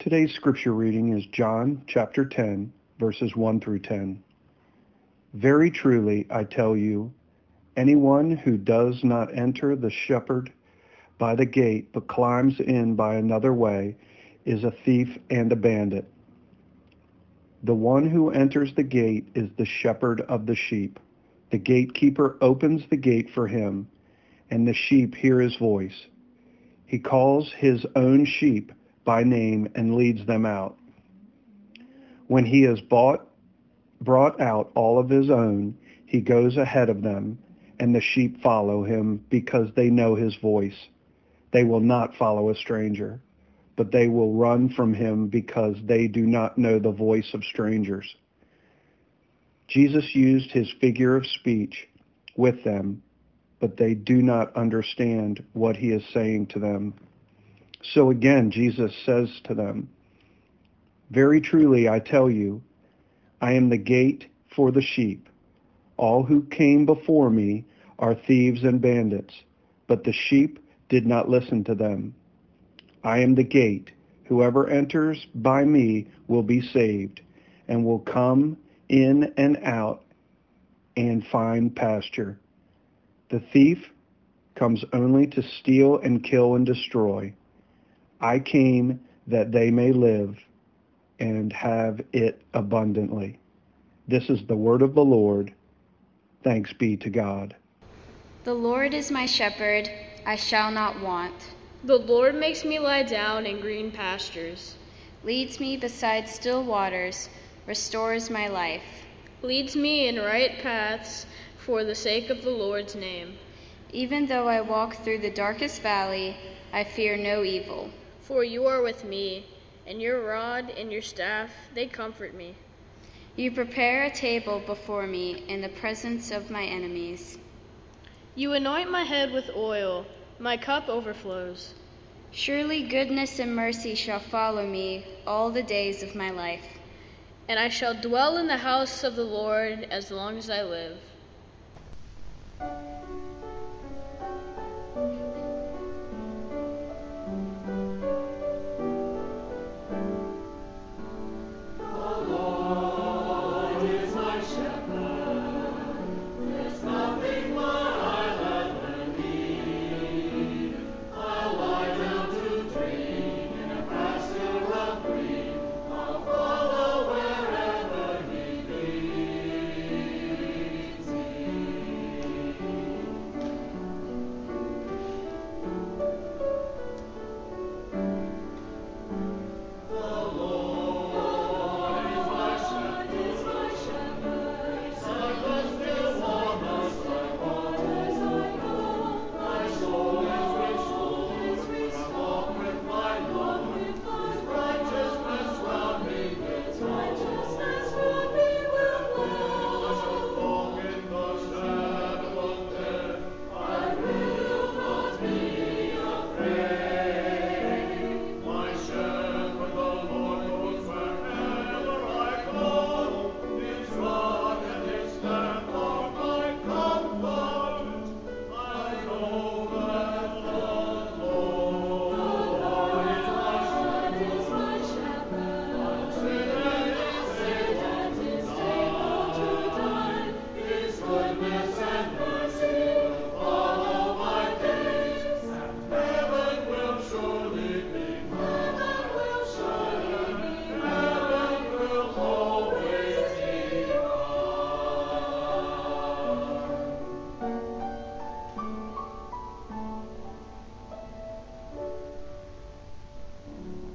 Today's scripture reading is John chapter 10, verses 1 through 10. Very truly, I tell you, anyone who does not enter the shepherd by the gate but climbs in by another way is a thief and a bandit. The one who enters the gate is the shepherd of the sheep. The gatekeeper opens the gate for him, and the sheep hear his voice. He calls his own sheep by name and leads them out. When he has brought out all of his own, he goes ahead of them, and the sheep follow him because they know his voice. They will not follow a stranger, but they will run from him because they do not know the voice of strangers. Jesus used his figure of speech with them, but they do not understand what he is saying to them. So again, Jesus says to them, very truly, I tell you, I am the gate for the sheep. All who came before me are thieves and bandits, but the sheep did not listen to them. I am the gate. Whoever enters by me will be saved and will come in and out and find pasture. The thief comes only to steal and kill and destroy. I came that they may live and have it abundantly. This is the word of the Lord. Thanks be to God. The Lord is my shepherd, I shall not want. The Lord makes me lie down in green pastures. Leads me beside still waters, restores my life. Leads me in right paths for the sake of the Lord's name. Even though I walk through the darkest valley, I fear no evil. For you are with me, and your rod and your staff, they comfort me. You prepare a table before me in the presence of my enemies. You anoint my head with oil, my cup overflows. Surely goodness and mercy shall follow me all the days of my life. And I shall dwell in the house of the Lord as long as I live.